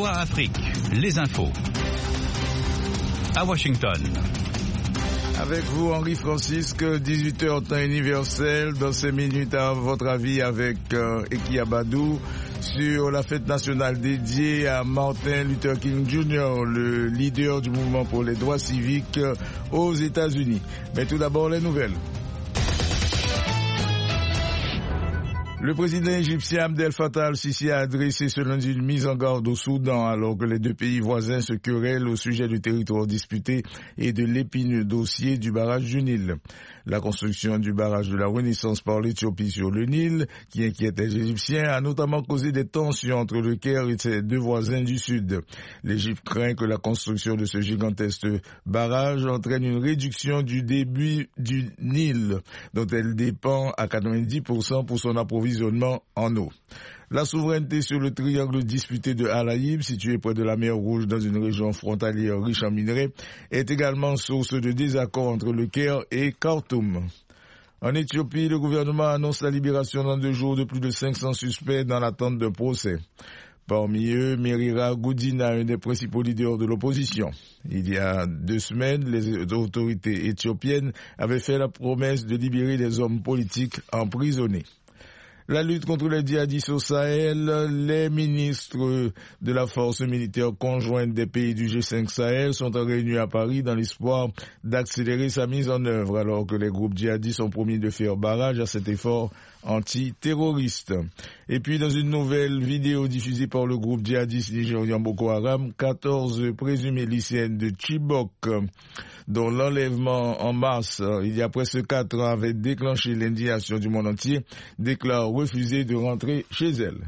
VOA Afrique, les infos. À Washington. Avec vous, Henri Francisque, 18h temps universel. Dans 5 minutes, à votre avis, avec Eki Abadou, sur la fête nationale dédiée à Martin Luther King Jr., le leader du mouvement pour les droits civiques aux États-Unis. Mais tout d'abord, les nouvelles. Le président égyptien Abdel Fattah al-Sisi a adressé ce lundi une mise en garde au Soudan alors que les deux pays voisins se querellent au sujet du territoire disputé et de l'épineux dossier du barrage du Nil. La construction du barrage de la Renaissance par l'Éthiopie sur le Nil, qui inquiète les Égyptiens, a notamment causé des tensions entre le Caire et ses deux voisins du Sud. L'Égypte craint que la construction de ce gigantesque barrage entraîne une réduction du débit du Nil, dont elle dépend à 90% pour son approvisionnement en eau. La souveraineté sur le triangle disputé de Al-Aïb, situé près de la mer Rouge dans une région frontalière riche en minerais, est également source de désaccord entre le Caire et Khartoum. En Éthiopie, le gouvernement annonce la libération dans 2 jours de plus de 500 suspects dans l'attente d'un procès. Parmi eux, Merira Gudina, un des principaux leaders de l'opposition. Il y a 2 semaines, les autorités éthiopiennes avaient fait la promesse de libérer des hommes politiques emprisonnés. La lutte contre les djihadistes au Sahel, les ministres de la force militaire conjointe des pays du G5 Sahel sont en réunion à Paris dans l'espoir d'accélérer sa mise en œuvre alors que les groupes djihadistes ont promis de faire barrage à cet effort antiterroriste. Et puis dans une nouvelle vidéo diffusée par le groupe djihadiste nigérian Boko Haram, 14 présumées lycéennes de Chibok, dont l'enlèvement en mars il y a presque 4 ans avait déclenché l'indignation du monde entier, déclarent refuser de rentrer chez elles.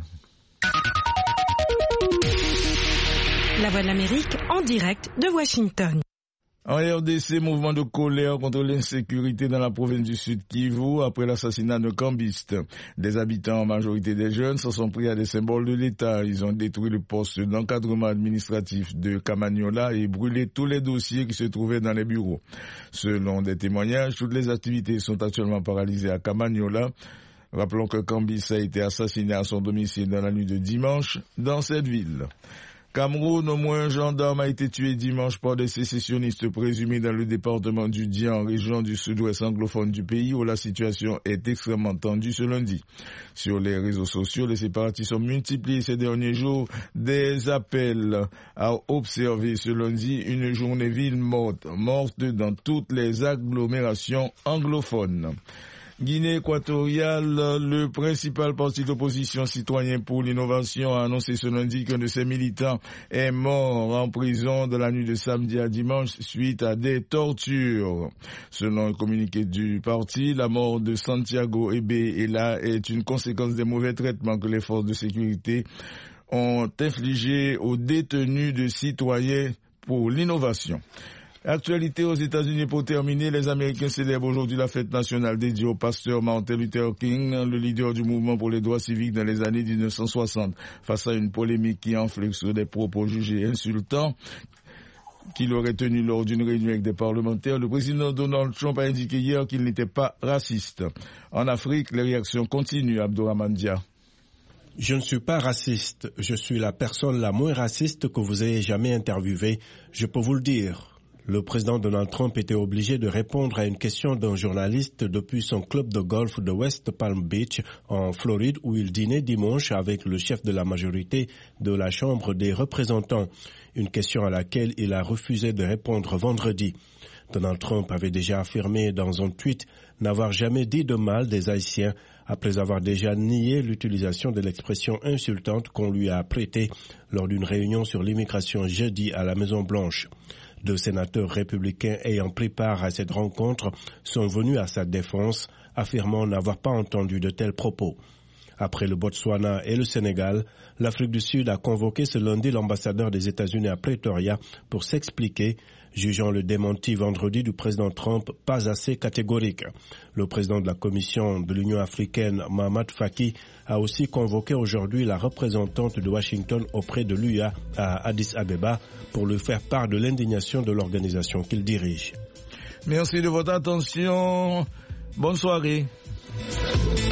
La Voix de l'Amérique en direct de Washington. En RDC, mouvement de colère contre l'insécurité dans la province du Sud Kivu après l'assassinat de cambistes. Des habitants, en majorité des jeunes, se sont pris à des symboles de l'État. Ils ont détruit le poste d'encadrement administratif de Kamanyola et brûlé tous les dossiers qui se trouvaient dans les bureaux. Selon des témoignages, toutes les activités sont actuellement paralysées à Kamanyola. Rappelons que Kambis a été assassiné à son domicile dans la nuit de dimanche dans cette ville. Cameroun, au moins un gendarme a été tué dimanche par des sécessionnistes présumés dans le département du Dian, région du sud-ouest anglophone du pays où la situation est extrêmement tendue ce lundi. Sur les réseaux sociaux, les séparatistes ont multiplié ces derniers jours des appels à observer ce lundi une journée ville morte dans toutes les agglomérations anglophones. Guinée équatoriale, le principal parti d'opposition Citoyen pour l'innovation a annoncé ce lundi qu'un de ses militants est mort en prison de la nuit de samedi à dimanche suite à des tortures. Selon un communiqué du parti, la mort de Santiago Ebe-Ela est une conséquence des mauvais traitements que les forces de sécurité ont infligés aux détenus de Citoyens pour l'innovation. Actualité aux États-Unis pour terminer, les Américains célèbrent aujourd'hui la fête nationale dédiée au pasteur Martin Luther King, le leader du mouvement pour les droits civiques dans les années 1960. Face à une polémique qui enfle sur des propos jugés insultants qu'il aurait tenus lors d'une réunion avec des parlementaires, le président Donald Trump a indiqué hier qu'il n'était pas raciste. En Afrique, les réactions continuent, Abdourahmane Dia. Je ne suis pas raciste. Je suis la personne la moins raciste que vous ayez jamais interviewée. Je peux vous le dire. Le président Donald Trump était obligé de répondre à une question d'un journaliste depuis son club de golf de West Palm Beach en Floride où il dînait dimanche avec le chef de la majorité de la Chambre des représentants. Une question à laquelle il a refusé de répondre vendredi. Donald Trump avait déjà affirmé dans un tweet n'avoir jamais dit de mal des Haïtiens après avoir déjà nié l'utilisation de l'expression insultante qu'on lui a prêtée lors d'une réunion sur l'immigration jeudi à la Maison-Blanche. 2 sénateurs républicains ayant pris part à cette rencontre sont venus à sa défense, affirmant n'avoir pas entendu de tels propos. Après le Botswana et le Sénégal, l'Afrique du Sud a convoqué ce lundi l'ambassadeur des États-Unis à Pretoria pour s'expliquer, jugeant le démenti vendredi du président Trump pas assez catégorique. Le président de la Commission de l'Union africaine, Mohamed Faki, a aussi convoqué aujourd'hui la représentante de Washington auprès de l'UA à Addis Abeba pour lui faire part de l'indignation de l'organisation qu'il dirige. Merci de votre attention. Bonne soirée.